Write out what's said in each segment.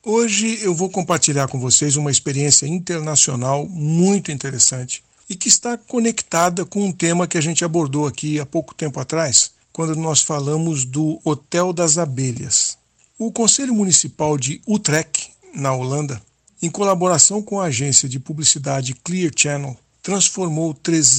Hoje eu vou compartilhar com vocês uma experiência internacional muito interessante e que está conectada com um tema que a gente abordou aqui há pouco tempo atrás, quando nós falamos do Hotel das Abelhas. O Conselho Municipal de Utrecht, na Holanda, em colaboração com a agência de publicidade Clear Channel, transformou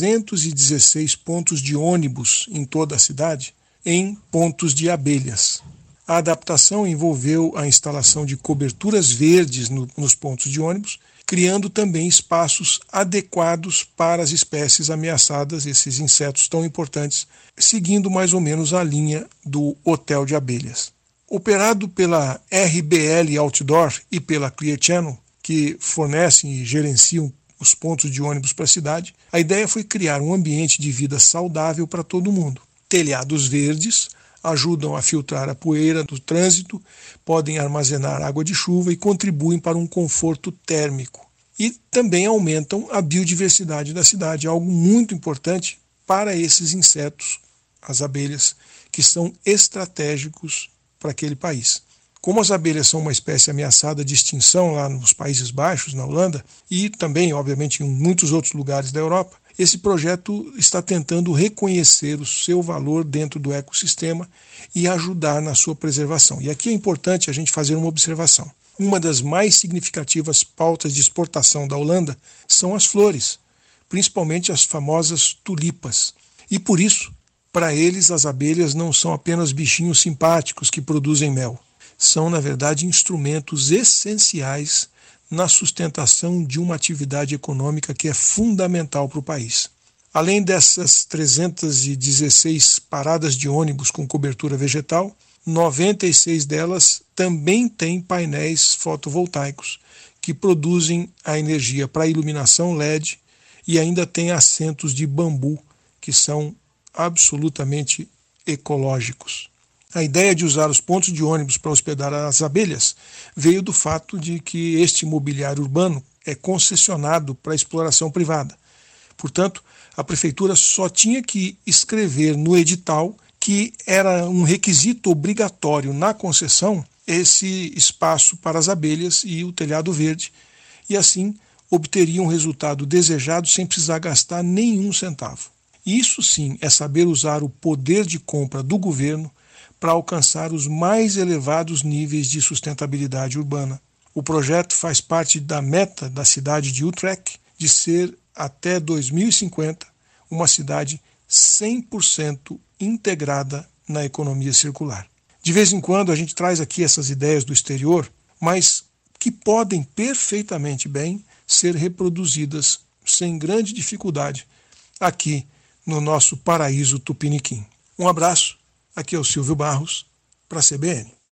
316 pontos de ônibus em toda a cidade em pontos de abelhas. A adaptação envolveu a instalação de coberturas verdes nos pontos de ônibus, criando também espaços adequados para as espécies ameaçadas, esses insetos tão importantes, seguindo mais ou menos a linha do Hotel de Abelhas. Operado pela RBL Outdoor e pela Clear Channel, que fornecem e gerenciam os pontos de ônibus para a cidade, a ideia foi criar um ambiente de vida saudável para todo mundo. Telhados verdes ajudam a filtrar a poeira do trânsito, podem armazenar água de chuva e contribuem para um conforto térmico. E também aumentam a biodiversidade da cidade, algo muito importante para esses insetos, as abelhas, que são estratégicos para aquele país. Como as abelhas são uma espécie ameaçada de extinção lá nos Países Baixos, na Holanda, e também, obviamente, em muitos outros lugares da Europa, esse projeto está tentando reconhecer o seu valor dentro do ecossistema e ajudar na sua preservação. E aqui é importante a gente fazer uma observação. Uma das mais significativas pautas de exportação da Holanda são as flores, principalmente as famosas tulipas. E por isso, para eles, as abelhas não são apenas bichinhos simpáticos que produzem mel. São, na verdade, instrumentos essenciais na sustentação de uma atividade econômica que é fundamental para o país. Além dessas 316 paradas de ônibus com cobertura vegetal, 96 delas também têm painéis fotovoltaicos que produzem a energia para a iluminação LED e ainda tem assentos de bambu que são absolutamente ecológicos. A ideia de usar os pontos de ônibus para hospedar as abelhas veio do fato de que este mobiliário urbano é concessionado para exploração privada. Portanto, a prefeitura só tinha que escrever no edital que era um requisito obrigatório na concessão esse espaço para as abelhas e o telhado verde, e assim obteria um resultado desejado sem precisar gastar nenhum centavo. Isso sim é saber usar o poder de compra do governo para alcançar os mais elevados níveis de sustentabilidade urbana. O projeto faz parte da meta da cidade de Utrecht de ser, até 2050, uma cidade 100% integrada na economia circular. De vez em quando a gente traz aqui essas ideias do exterior, mas que podem perfeitamente bem ser reproduzidas sem grande dificuldade aqui no nosso paraíso tupiniquim. Um abraço. Aqui é o Silvio Barros, para a CBN.